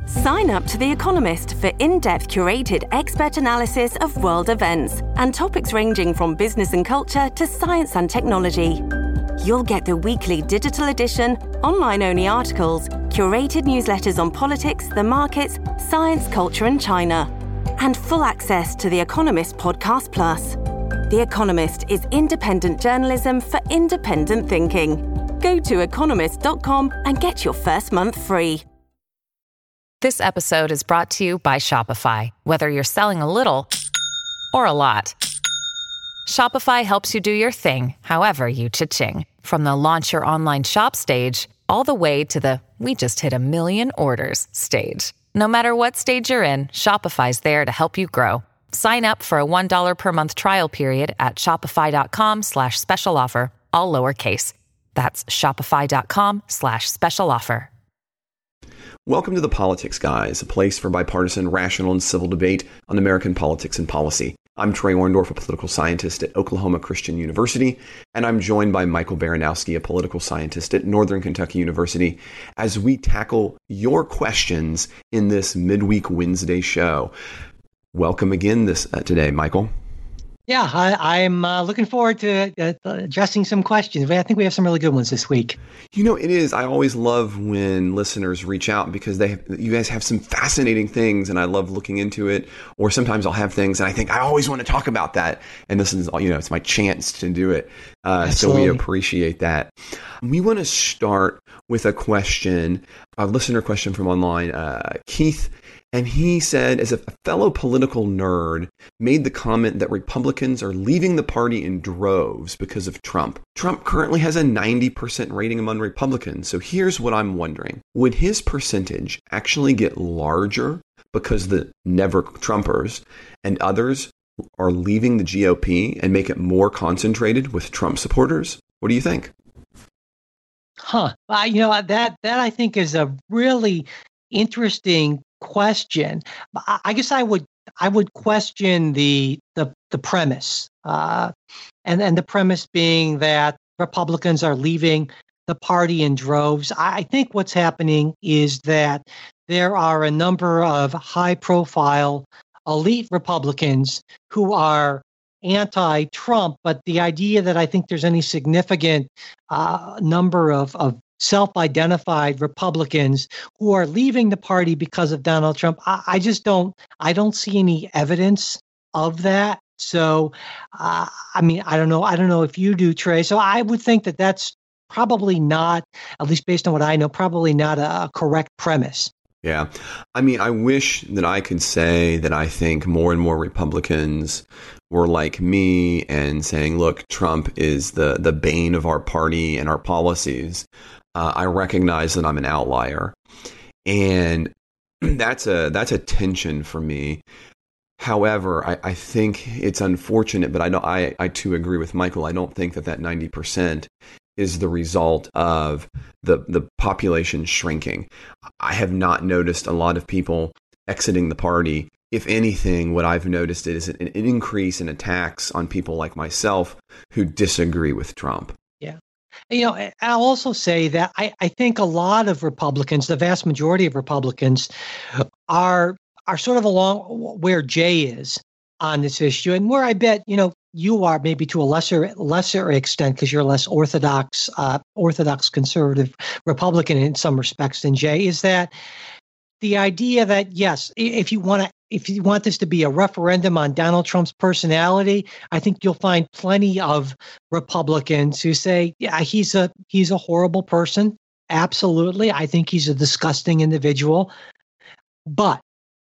Sign up to The Economist for in-depth curated expert analysis of world events and topics ranging from business and culture to science and technology. You'll get the weekly digital edition, online-only articles, curated newsletters on politics, the markets, science, culture and China, and full access to The Economist Podcast Plus. The Economist is independent journalism for independent thinking. Go to economist.com and get your first month free. This episode is brought to you by Shopify. Whether you're selling a little or a lot, Shopify helps you do your thing, however you cha-ching. From the launch your online shop stage, all the way to the we just hit 1 million orders stage. No matter what stage you're in, Shopify's there to help you grow. Sign up for a $1 per month trial period at shopify.com/special offer, all lowercase. That's shopify.com/special offer. Welcome to The Politics Guys, a place for bipartisan, rational, and civil debate on American politics and policy. I'm Trey Orndorff, a political scientist at Oklahoma Christian University, and I'm joined by Michael Baranowski, a political scientist at Northern Kentucky University, as we tackle your questions in this midweek Wednesday show. Welcome again today, Michael. Yeah, I'm looking forward to addressing some questions. I think we have some really good ones this week. You know, it is. I always love when listeners reach out because you guys have some fascinating things, and I love looking into it. Or sometimes I'll have things, and I think I always want to talk about that. And this is, it's my chance to do it. So we appreciate that. We want to start with a question, a listener question from online, Keith. And he said, as a fellow political nerd, made the comment that Republicans are leaving the party in droves because of Trump. Trump currently has a 90% rating among Republicans. So here's what I'm wondering. Would his percentage actually get larger because the never Trumpers and others are leaving the GOP and make it more concentrated with Trump supporters? What do you think? That I think is a really interesting question. I guess I would question the premise, and the premise being that Republicans are leaving the party in droves. I think what's happening is that there are a number of high-profile elite Republicans who are anti-Trump, but the idea that I think there's any significant number of self-identified Republicans who are leaving the party because of Donald Trump, I don't see any evidence of that. So, I don't know if you do, Trey. So I would think that that's probably not, at least based on what I know, probably not a correct premise. Yeah. I wish that I could say that I think more and more Republicans were like me and saying, look, Trump is the bane of our party and our policies. I recognize that I'm an outlier, and that's a tension for me. However, I think it's unfortunate, but I too agree with Michael. I don't think that 90% is the result of the population shrinking. I have not noticed a lot of people exiting the party. If anything, what I've noticed is an increase in attacks on people like myself who disagree with Trump. Yeah. I'll also say that I think a lot of Republicans, the vast majority of Republicans, are sort of along where Jay is on this issue, and where I bet you are maybe to a lesser extent because you're less orthodox conservative Republican in some respects than Jay, is that the idea that yes, if you want this to be a referendum on Donald Trump's personality, I think you'll find plenty of Republicans who say, yeah, he's a horrible person. Absolutely. I think he's a disgusting individual. But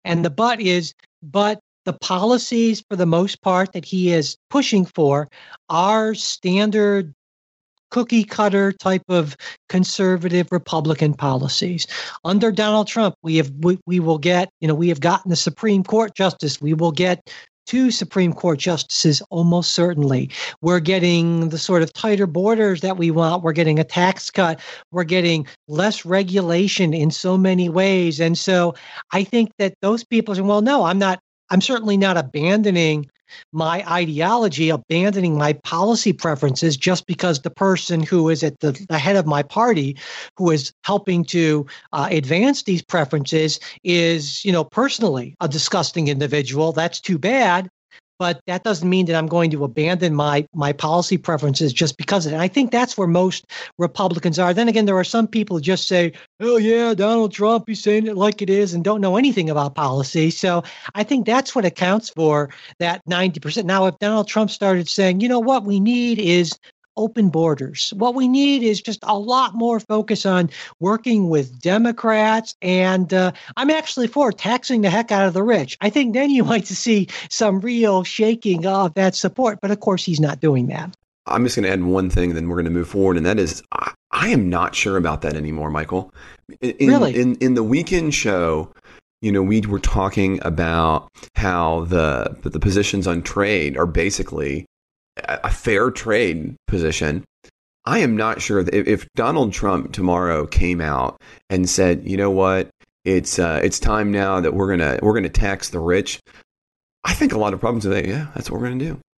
the policies for the most part that he is pushing for are standard cookie cutter type of conservative Republican policies. Under Donald Trump, we have gotten the Supreme Court justice. We will get 2 Supreme Court justices almost certainly. We're getting the sort of tighter borders that we want. We're getting a tax cut. We're getting less regulation in so many ways. And so I think that those people say, well, no, I'm certainly not abandoning my ideology, abandoning my policy preferences just because the person who is at the head of my party, who is helping to advance these preferences, is, personally a disgusting individual. That's too bad. But that doesn't mean that I'm going to abandon my policy preferences just because of it. And I think that's where most Republicans are. Then again, there are some people who just say, oh, yeah, Donald Trump, he's saying it like it is, and don't know anything about policy. So I think that's what accounts for that 90%. Now, if Donald Trump started saying, what we need is open borders. What we need is just a lot more focus on working with Democrats. And I'm actually for taxing the heck out of the rich. I think then you might see some real shaking of that support. But of course, he's not doing that. I'm just going to add one thing, then we're going to move forward. And that is, I am not sure about that anymore, Michael. Really? In the weekend show, we were talking about how the positions on trade are basically a fair trade position. I am not sure that if Donald Trump tomorrow came out and said, you know what, it's time now that we're gonna tax the rich, I think a lot of problems today, yeah, that's what we're gonna do.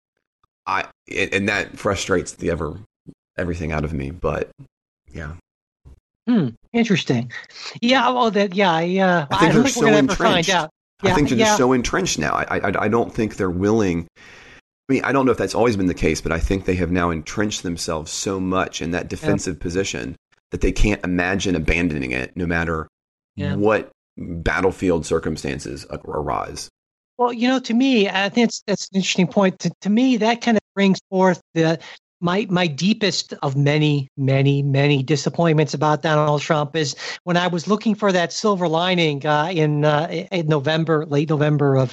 And that frustrates everything out of me. But yeah. Interesting. Yeah. Well, I think they're we're so gonna entrenched. find out. Yeah, I think they're just so entrenched now. I don't think they're willing. I mean, I don't know if that's always been the case, but I think they have now entrenched themselves so much in that defensive position that they can't imagine abandoning it, no matter what battlefield circumstances arise. Well, to me, I think that's an interesting point. To me, that kind of brings forth my deepest of many, many, many disappointments about Donald Trump is when I was looking for that silver lining in November, late November of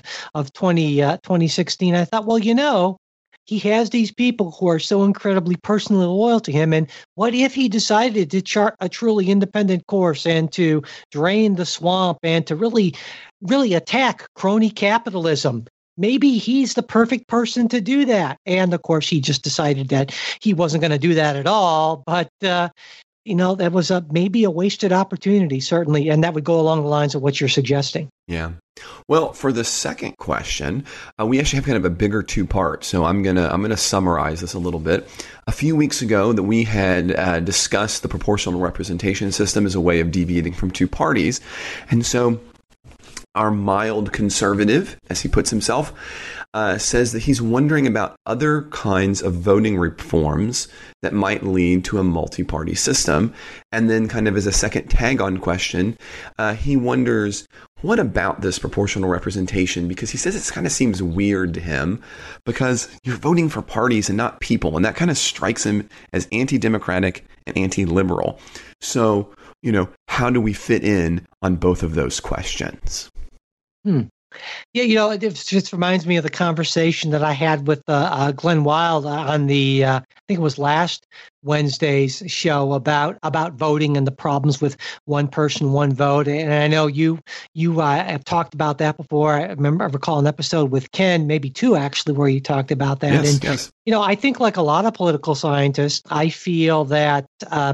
2016. I thought, well, he has these people who are so incredibly personally loyal to him. And what if he decided to chart a truly independent course and to drain the swamp and to really, really attack crony capitalism? Maybe he's the perfect person to do that. And of course, he just decided that he wasn't going to do that at all. But, that was maybe a wasted opportunity, certainly. And that would go along the lines of what you're suggesting. Yeah. Well, for the second question, we actually have kind of a bigger two-part. So I'm gonna summarize this a little bit. A few weeks ago, that we had discussed the proportional representation system as a way of deviating from two parties, and so our mild conservative, as he puts himself, says that he's wondering about other kinds of voting reforms that might lead to a multi-party system. And then kind of as a second tag-on question, he wonders, what about this proportional representation? Because he says it kind of seems weird to him because you're voting for parties and not people. And that kind of strikes him as anti-democratic and anti-liberal. So, how do we fit in on both of those questions? Yeah, it just reminds me of the conversation that I had with Glenn Wild on the, I think it was last Wednesday's show about voting and the problems with one person, one vote. And I know you have talked about that before. I recall an episode with Ken, maybe two actually, where you talked about that. Yes. I think like a lot of political scientists, I feel that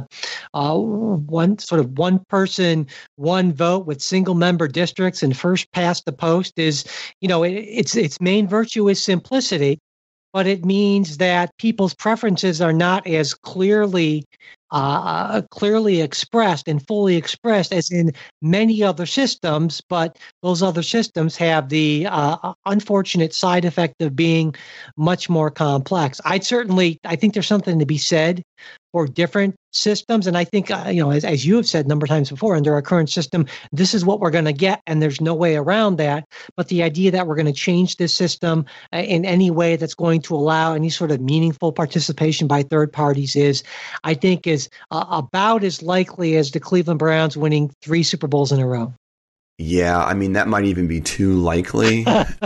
one person, one vote with single member districts and first past the post is, its main virtue is simplicity. But it means that people's preferences are not as clearly expressed and fully expressed as in many other systems. But those other systems have the unfortunate side effect of being much more complex. I think there's something to be said for different systems. And I think, as you have said a number of times before, under our current system, this is what we're going to get, and there's no way around that. But the idea that we're going to change this system in any way that's going to allow any sort of meaningful participation by third parties is about as likely as the Cleveland Browns winning 3 Super Bowls in a row. Yeah, I mean, that might even be too likely.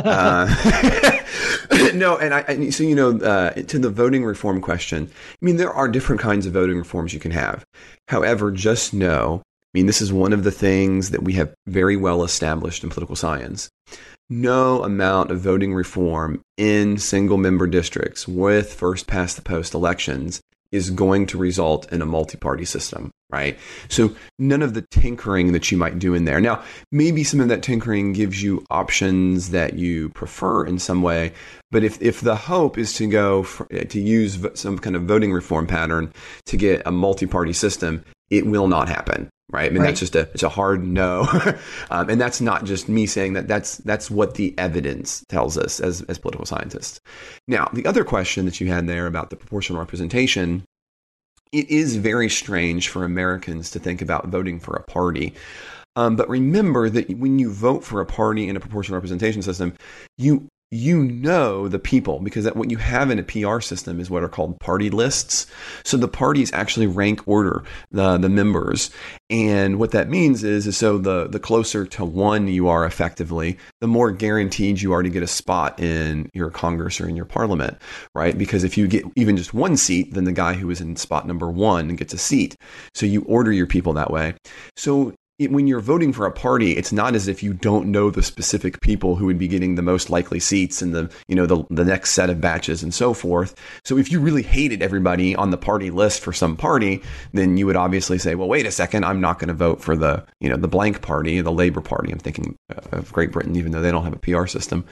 No, and to the voting reform question, I mean, there are different kinds of voting reforms you can have. However, just know, this is one of the things that we have very well established in political science. No amount of voting reform in single member districts with first past the post elections is going to result in a multi-party system, right? So none of the tinkering that you might do in there. Now, maybe some of that tinkering gives you options that you prefer in some way, but if the hope is to use some kind of voting reform pattern to get a multi-party system, it will not happen. Right. I mean, Right. it's a hard no. And that's not just me saying that. That's what the evidence tells us as political scientists. Now, the other question that you had there about the proportional representation, it is very strange for Americans to think about voting for a party. But remember that when you vote for a party in a proportional representation system, you know the people, because what you have in a PR system is what are called party lists. So the parties actually rank order the members. And what that means is so the closer to one you are effectively, the more guaranteed you are to get a spot in your Congress or in your parliament, right? Because if you get even just one seat, then the guy who is in spot number one gets a seat. So you order your people that way. So when you're voting for a party, it's not as if you don't know the specific people who would be getting the most likely seats in the next set of batches and so forth. So if you really hated everybody on the party list for some party, then you would obviously say, well, wait a second, I'm not going to vote for the blank party, the Labour Party. I'm thinking of Great Britain, even though they don't have a PR system.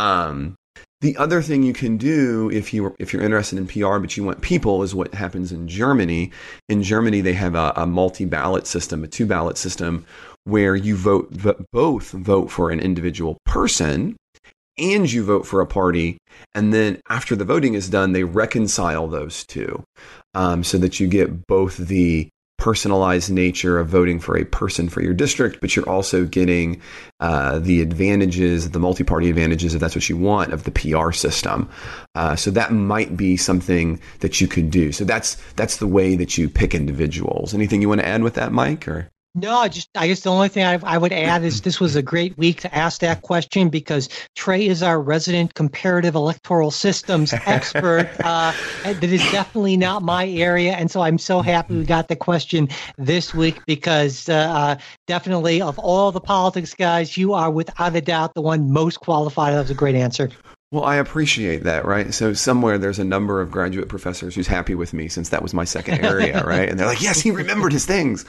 The other thing you can do if you're interested in PR but you want people is what happens in Germany. In Germany, they have a multi-ballot system, a two-ballot system, where you both vote for an individual person and you vote for a party. And then after the voting is done, they reconcile those two so that you get both the personalized nature of voting for a person for your district, but you're also getting the advantages, the multi-party advantages, if that's what you want, of the PR system. So that might be something that you could do. So that's the way that you pick individuals. Anything you want to add with that, Mike? Or No, I guess the only thing I would add is this was a great week to ask that question because Trey is our resident comparative electoral systems expert. That is definitely not my area. And so I'm so happy we got the question this week because definitely of all the politics guys, you are without a doubt the one most qualified. That was a great answer. Well, I appreciate that, right? So somewhere there's a number of graduate professors who's happy with me since that was my second area, right? And they're like, yes, he remembered his things.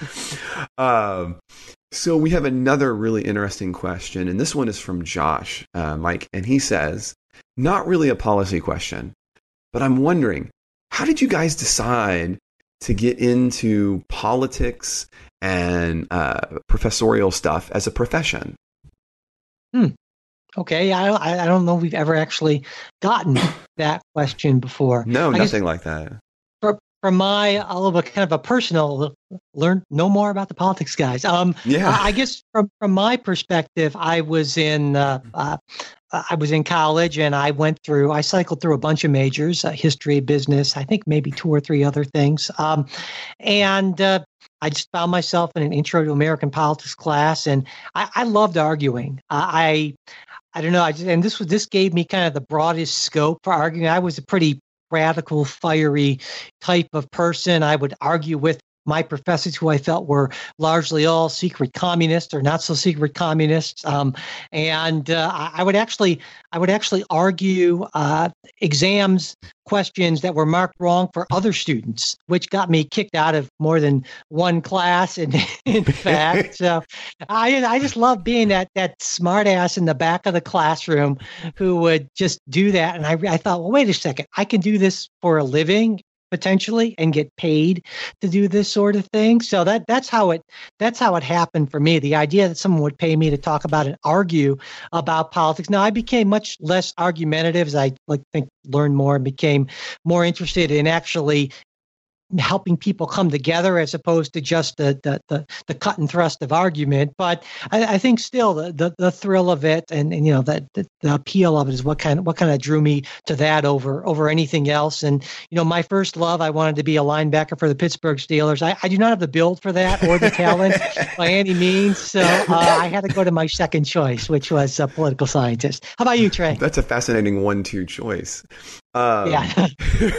So we have another really interesting question, and this one is from Josh, Mike, and he says, not really a policy question, but I'm wondering, how did you guys decide to get into politics and professorial stuff as a profession? Okay, I don't know if we've ever actually gotten that question before. No, I nothing like that. For my a little bit kind of a personal know more about the politics guys. Yeah. I guess from my perspective, I was in college and I cycled through a bunch of majors, history, business, I think maybe 2 or 3 other things. And I just found myself in an intro to American politics class, and I loved arguing. I don't know. This gave me kind of the broadest scope for arguing. I was a pretty radical, fiery type of person. I would argue with my professors who I felt were largely all secret communists or not so secret communists. And I would actually argue exams questions that were marked wrong for other students, which got me kicked out of more than one class. And in fact, so I just love being that smart ass in the back of the classroom who would just do that. And I thought, well, wait a second, I can do this for a living potentially and get paid to do this sort of thing. So that's how it happened for me. The idea that someone would pay me to talk about and argue about politics. Now I became much less argumentative as I learned more and became more interested in actually helping people come together as opposed to just the cut and thrust of argument. But I think still the thrill of it and the appeal of it is what kind of drew me to that over anything else. And my first love, I wanted to be a linebacker for the Pittsburgh Steelers. I do not have the build for that or the talent by any means. So I had to go to my second choice, which was a political scientist. How about you, Trey? That's a fascinating 1-2 choice. Yeah.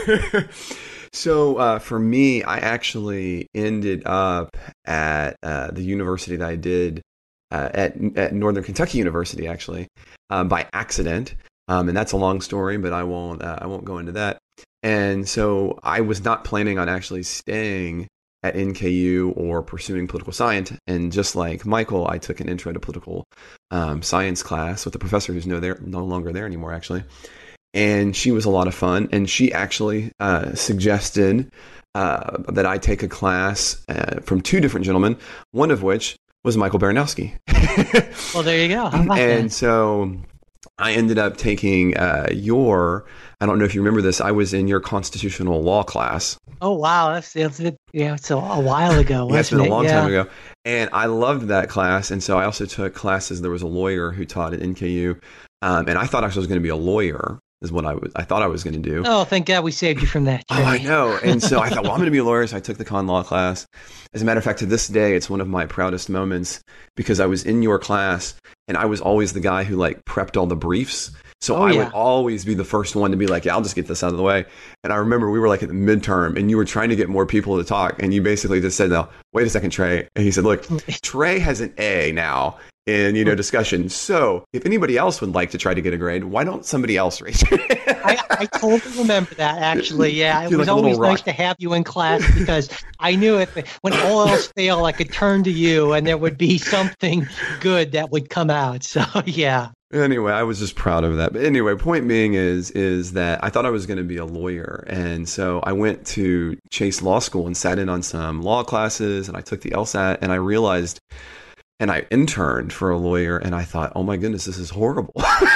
So for me, I actually ended up at the university that I did at Northern Kentucky University, actually, by accident. And that's a long story, but I won't go into that. And so I was not planning on actually staying at NKU or pursuing political science. And just like Michael, I took an intro to political science class with a professor who's no longer there anymore, actually. And she was a lot of fun. And she actually suggested that I take a class from two different gentlemen, one of which was Michael Baranowski. Well, there you go. How about and that? so I ended up taking I don't know if you remember this, I was in your constitutional law class. Oh, wow. It's a while ago, wasn't it? Yeah, it's been a long time ago. And I loved that class. And so I also took classes. There was a lawyer who taught at NKU. And I thought I was going to be a lawyer, is what I thought I was going to do. Oh, thank God we saved you from that. Oh, I know. And so I thought, well, I'm going to be a lawyer. So I took the con law class. As a matter of fact, to this day, it's one of my proudest moments because I was in your class and I was always the guy who like prepped all the briefs. So I would always be the first one to be like, yeah, I'll just get this out of the way. And I remember we were like at the midterm and you were trying to get more people to talk. And you basically just said, no, wait a second, Trey. And he said, look, Trey has an A now in, discussion. So if anybody else would like to try to get a grade, why don't somebody else raise your hand? I totally remember that, actually. Yeah, it was always nice to have you in class because I knew when all else failed, I could turn to you and there would be something good that would come out. So, yeah. Anyway, I was just proud of that. But anyway, point being is that I thought I was going to be a lawyer. And so I went to Chase Law School and sat in on some law classes and I took the LSAT and I realized, and I interned for a lawyer and I thought, oh my goodness, this is horrible.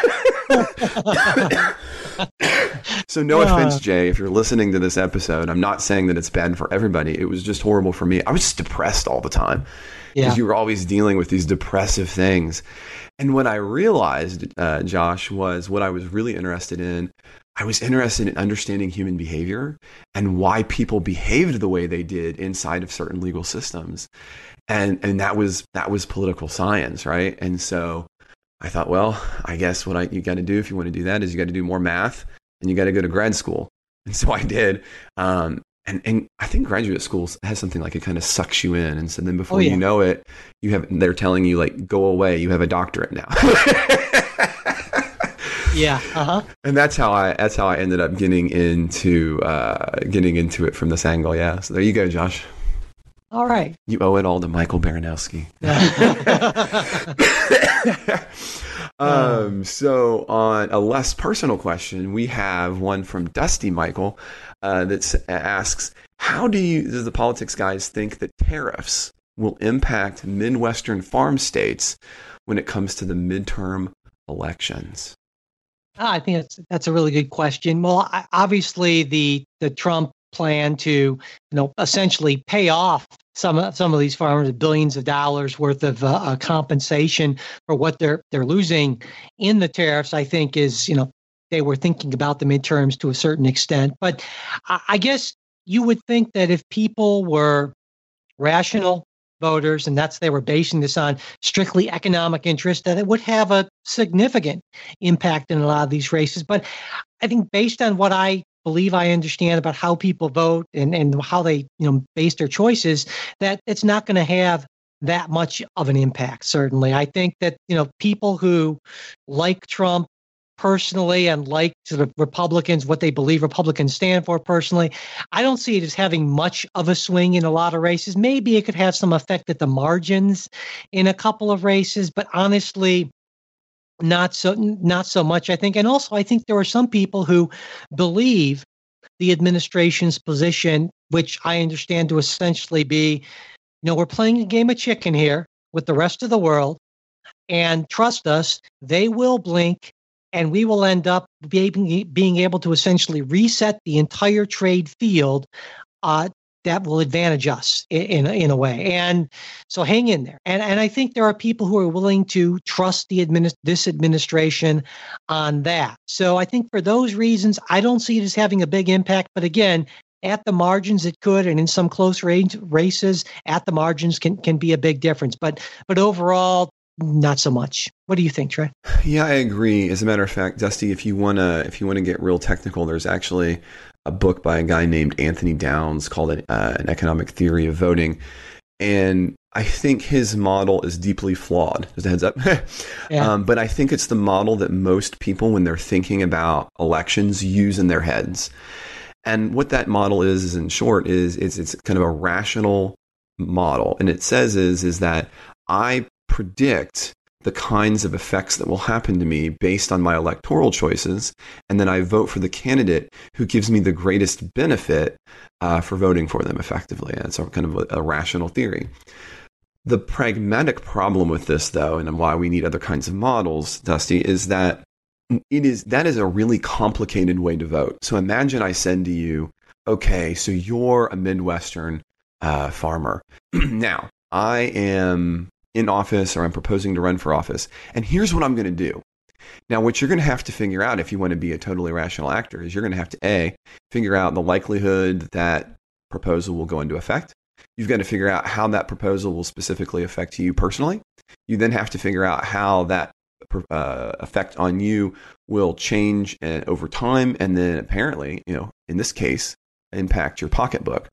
So no offense, Jay, if you're listening to this episode, I'm not saying that it's bad for everybody. It was just horrible for me. I was just depressed all the time because you were always dealing with these depressive things. And what I realized, Josh, was what I was really interested in. I was interested in understanding human behavior and why people behaved the way they did inside of certain legal systems. And that was political science, right? And so I thought, well, I guess what you got to do if you want to do that is you got to do more math and you got to go to grad school. And so I did. And I think graduate school has something like it kind of sucks you in. And so then before you know it, they're telling you like, go away. You have a doctorate now. Yeah. Uh-huh. And that's how I ended up getting into it from this angle. Yeah. So there you go, Josh. All right. You owe it all to Michael Baranowski. So on a less personal question, we have one from Dusty Michael that asks, how do the politics guys think that tariffs will impact Midwestern farm states when it comes to the midterm elections? I think that's a really good question. Well, obviously the Trump plan to essentially pay off some of these farmers billions of dollars worth of compensation for what they're losing in the tariffs, I think is they were thinking about the midterms to a certain extent. But I guess you would think that if people were rational voters, and they were basing this on strictly economic interest, that it would have a significant impact in a lot of these races. But I think based on what I believe I understand about how people vote and how they base their choices, that it's not going to have that much of an impact. Certainly, I think that people who like Trump personally and like sort of Republicans, what they believe Republicans stand for personally, I don't see it as having much of a swing in a lot of races. Maybe it could have some effect at the margins in a couple of races, but honestly, not so much, I think. And also, I think there are some people who believe the administration's position, which I understand to essentially be, we're playing a game of chicken here with the rest of the world, and trust us, they will blink, and we will end up being able to essentially reset the entire trade field that will advantage us in a way. And so hang in there. And I think there are people who are willing to trust this administration on that. So I think for those reasons, I don't see it as having a big impact. But again, at the margins, it could, and in some close races, at the margins can be a big difference. But overall, not so much. What do you think, Trey? Yeah, I agree. As a matter of fact, Dusty, if you wanna get real technical, there's actually a book by a guy named Anthony Downs called an Economic Theory of Voting, and I think his model is deeply flawed. Just a heads up. Yeah. But I think it's the model that most people, when they're thinking about elections, use in their heads. And what that model is in short, is it's kind of a rational model. And it says is that I predict the kinds of effects that will happen to me based on my electoral choices, and then I vote for the candidate who gives me the greatest benefit for voting for them effectively. And it's kind of a rational theory. The pragmatic problem with this, though, and why we need other kinds of models, Dusty, is that that is a really complicated way to vote. So imagine I said to you, okay, so you're a Midwestern farmer. Now, I am in office, or I'm proposing to run for office, and here's what I'm going to do. Now, what you're going to have to figure out if you want to be a totally rational actor is you're going to have to, A, figure out the likelihood that proposal will go into effect. You've got to figure out how that proposal will specifically affect you personally. You then have to figure out how that effect on you will change over time, and then apparently, in this case, impact your pocketbook.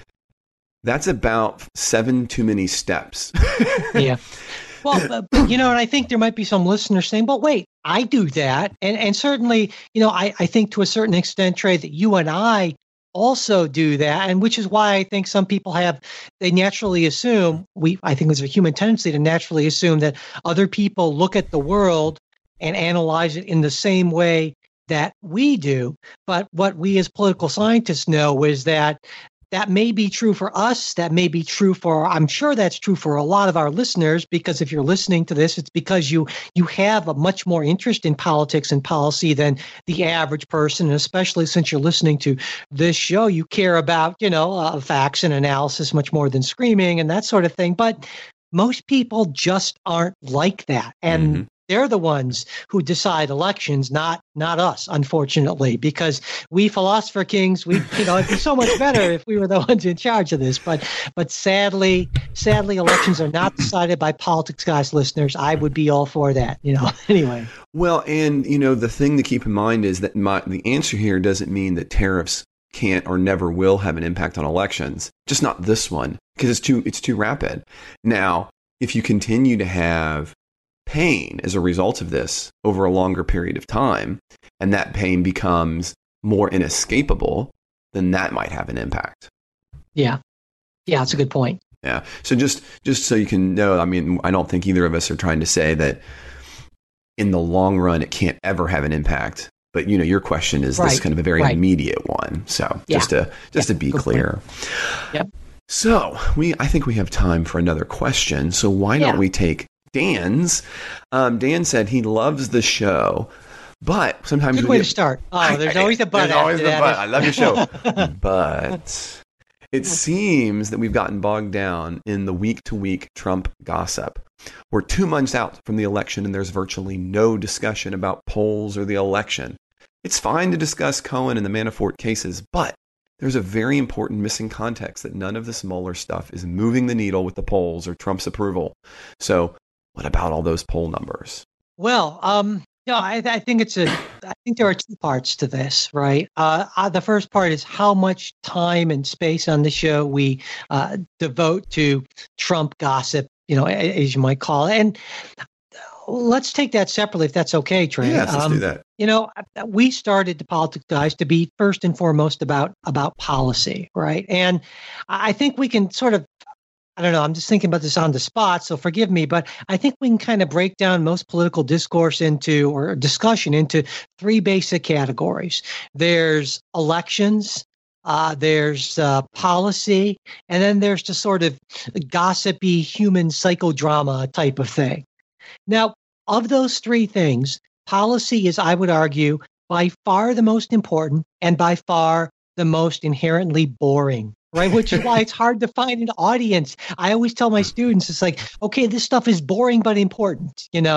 That's about 7 too many steps. Yeah. Well, and I think there might be some listeners saying, but wait, I do that. And certainly, I think to a certain extent, Trey, that you and I also do that. And which is why I think some people they naturally assume, I think there's a human tendency to naturally assume that other people look at the world and analyze it in the same way that we do. But what we as political scientists know is that may be true for us. That may be true I'm sure that's true for a lot of our listeners, because if you're listening to this, it's because you have a much more interest in politics and policy than the average person. And especially since you're listening to this show, you care about, facts and analysis much more than screaming and that sort of thing. But most people just aren't like that. And they're the ones who decide elections, not us, unfortunately, because we philosopher kings, it'd be so much better if we were the ones in charge of this. But sadly, elections are not decided by politics guys, listeners. I would be all for that, anyway. Well, and, the thing to keep in mind is that the answer here doesn't mean that tariffs can't or never will have an impact on elections, just not this one, because it's too rapid. Now, if you continue to have pain as a result of this over a longer period of time, and that pain becomes more inescapable, then that might have an impact. Yeah, that's a good point. Yeah. So just so you can know, I don't think either of us are trying to say that in the long run it can't ever have an impact. But your question is this kind of a very immediate one. So just to be clear. Yep. So I think we have time for another question. So why don't we take Dan's? Dan said he loves the show, but sometimes good way to start. There's always a but. There's always the but. I love your show, but it seems that we've gotten bogged down in the week-to-week Trump gossip. We're 2 months out from the election, and there's virtually no discussion about polls or the election. It's fine to discuss Cohen and the Manafort cases, but there's a very important missing context that none of this Mueller stuff is moving the needle with the polls or Trump's approval. So what about all those poll numbers? Well, I think there are 2 parts to this, right? The first part is how much time and space on the show we devote to Trump gossip, as you might call it. And let's take that separately, if that's okay, Trey. Yes, let's do that. We started the Politics Guys to be first and foremost about policy, right? And I think we can sort of, I don't know, I'm just thinking about this on the spot, so forgive me, but I think we can kind of break down most political discourse or discussion into 3 basic categories. There's elections, there's policy, and then there's the sort of gossipy human psychodrama type of thing. Now, of those 3 things, policy is, I would argue, by far the most important and by far the most inherently boring. Right, which is why it's hard to find an audience. I always tell my students, it's like, okay, this stuff is boring but important, and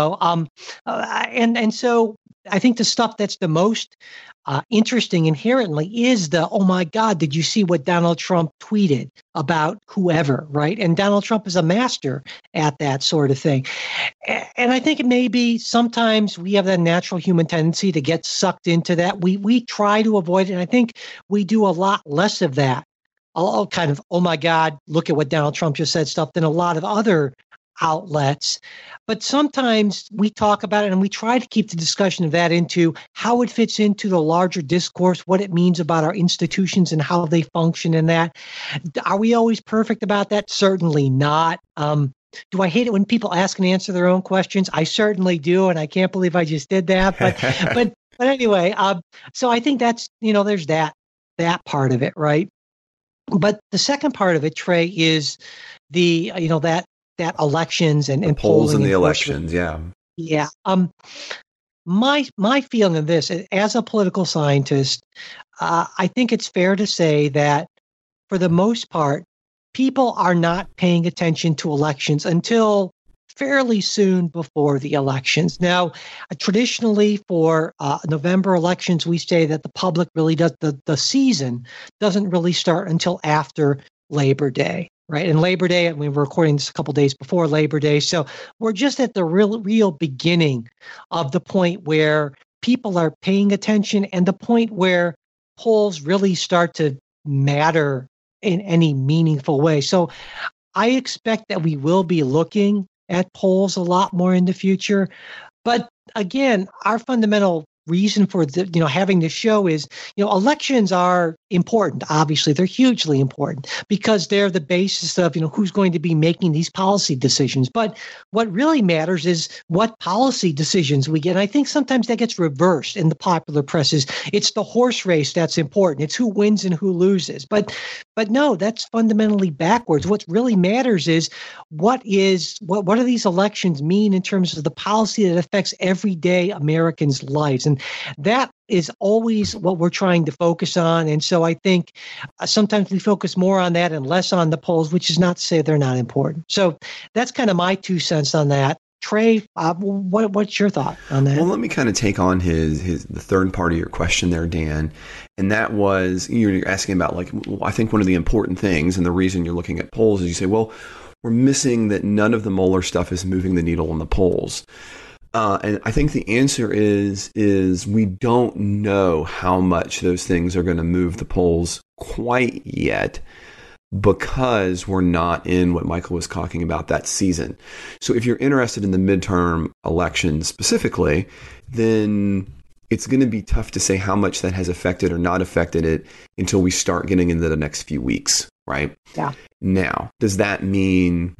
so I think the stuff that's the most interesting inherently is oh my God, did you see what Donald Trump tweeted about whoever, right? And Donald Trump is a master at that sort of thing. And I think it may be sometimes we have that natural human tendency to get sucked into that. We try to avoid it, and I think we do a lot less of that. All kind of, oh my God, look at what Donald Trump just said stuff than a lot of other outlets. But sometimes we talk about it and we try to keep the discussion of that into how it fits into the larger discourse, what it means about our institutions and how they function in that. Are we always perfect about that? Certainly not. Do I hate it when people ask and answer their own questions? I certainly do, and I can't believe I just did that. But anyway, so I think that's, there's that part of it, right? But the second part of it, Trey, is the that elections and polls polling in the elections, yeah. Yeah. My feeling of this, as a political scientist, I think it's fair to say that for the most part, people are not paying attention to elections until fairly soon before the elections. Now, traditionally for November elections, we say that the public really does, the season doesn't really start until after Labor Day. Right. And Labor Day, and we were recording this a couple days before Labor Day. So we're just at the real beginning of the point where people are paying attention and the point where polls really start to matter in any meaningful way. So I expect that we will be looking at polls a lot more in the future. But again, our fundamental reason for having this show is, elections are important. Obviously, they're hugely important because they're the basis of, who's going to be making these policy decisions. But what really matters is what policy decisions we get. And I think sometimes that gets reversed in the popular press. It's the horse race that's important. It's who wins and who loses. But no, that's fundamentally backwards. What really matters is what do these elections mean in terms of the policy that affects everyday Americans' lives? And that is always what we're trying to focus on. And so I think sometimes we focus more on that and less on the polls, which is not to say they're not important. So that's kind of my 2 cents on that. Trey, what's your thought on that? Well, let me kind of take on the third part of your question there, Dan. And that was, you're asking about, I think one of the important things and the reason you're looking at polls is you say, well, we're missing that none of the Mueller stuff is moving the needle on the polls. And I think the answer is we don't know how much those things are going to move the polls quite yet because we're not in what Michael was talking about, that season. So if you're interested in the midterm election specifically, then it's going to be tough to say how much that has affected or not affected it until we start getting into the next few weeks, right? Yeah. Now, does that mean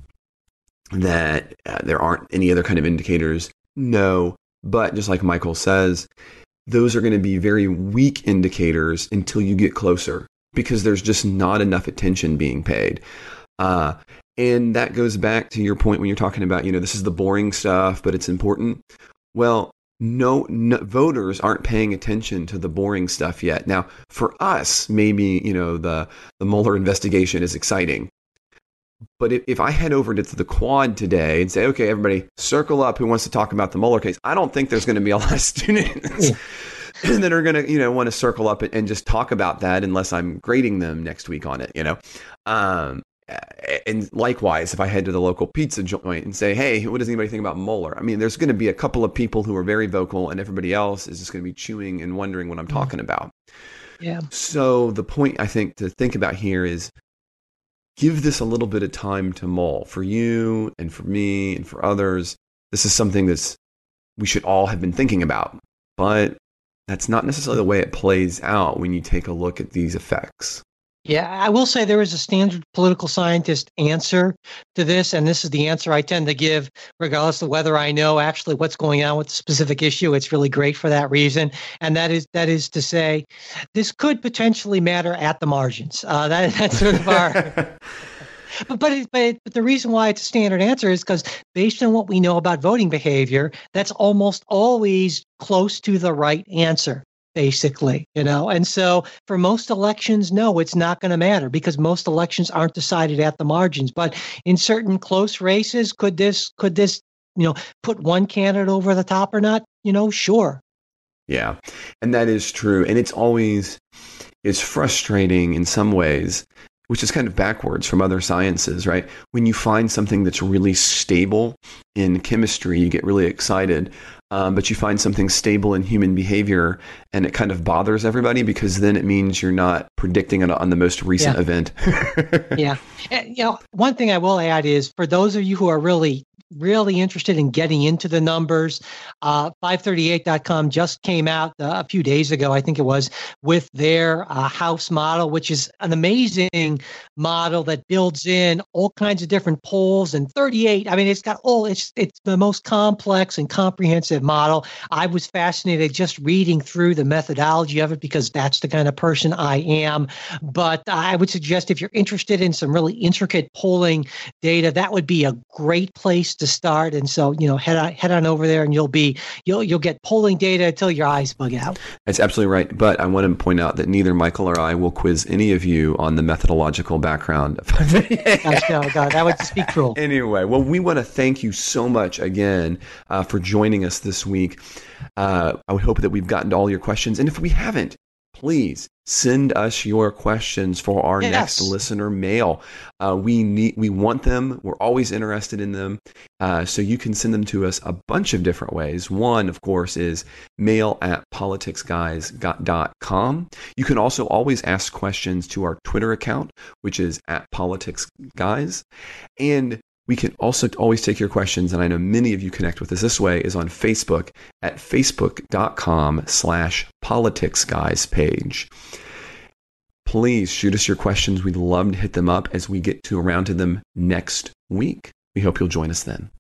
that there aren't any other kind of indicators? No, but just like Michael says, those are going to be very weak indicators until you get closer because there's just not enough attention being paid. And that goes back to your point when you're talking about, this is the boring stuff, but it's important. Well, no voters aren't paying attention to the boring stuff yet. Now, for us, maybe, the Mueller investigation is exciting. But if I head over to the Quad today and say, okay, everybody, circle up who wants to talk about the Mueller case, I don't think there's going to be a lot of students that are going to, want to circle up and just talk about that unless I'm grading them next week on it, And likewise, if I head to the local pizza joint and say, hey, what does anybody think about Mueller? I mean, there's going to be a couple of people who are very vocal and everybody else is just going to be chewing and wondering what I'm talking about. Yeah. So the point I think to think about here is, give this a little bit of time to mull for you and for me and for others. This is something we should all have been thinking about, but that's not necessarily the way it plays out when you take a look at these effects. Yeah, I will say there is a standard political scientist answer to this, and this is the answer I tend to give regardless of whether I know actually what's going on with the specific issue. It's really great for that reason, and that is to say, this could potentially matter at the margins. That's sort of our... But the reason why it's a standard answer is because based on what we know about voting behavior, that's almost always close to the right answer. Basically, and so for most elections, no, it's not going to matter because most elections aren't decided at the margins. But in certain close races, could this, put one candidate over the top or not? Sure. Yeah, and that is true. And it's frustrating in some ways, which is kind of backwards from other sciences, right? When you find something that's really stable in chemistry, you get really excited. But you find something stable in human behavior and it kind of bothers everybody because then it means you're not predicting it on the most recent event. Yeah. One thing I will add is for those of you who are really really interested in getting into the numbers, 538.com just came out a few days ago, I think it was, with their house model, which is an amazing model that builds in all kinds of different polls. And 38, I mean, it's the most complex and comprehensive model. I was fascinated just reading through the methodology of it because that's the kind of person I am. But I would suggest if you're interested in some really intricate polling data, that would be a great place to start. And so, head on over there and you'll get polling data until your eyes bug out. That's absolutely right. But I want to point out that neither Michael or I will quiz any of you on the methodological background. No, that would just be cruel. Anyway, well, we want to thank you so much again for joining us this week. I would hope that we've gotten to all your questions. And if we haven't, please send us your questions for our next listener mail. We want them. We're always interested in them. So you can send them to us a bunch of different ways. One, of course, is mail@politicsguys.com. You can also always ask questions to our Twitter account, which is @politicsguys. And we can also always take your questions, and I know many of you connect with us this way, is on Facebook at facebook.com/politicsguys page. Please shoot us your questions. We'd love to hit them up as we get around to them next week. We hope you'll join us then.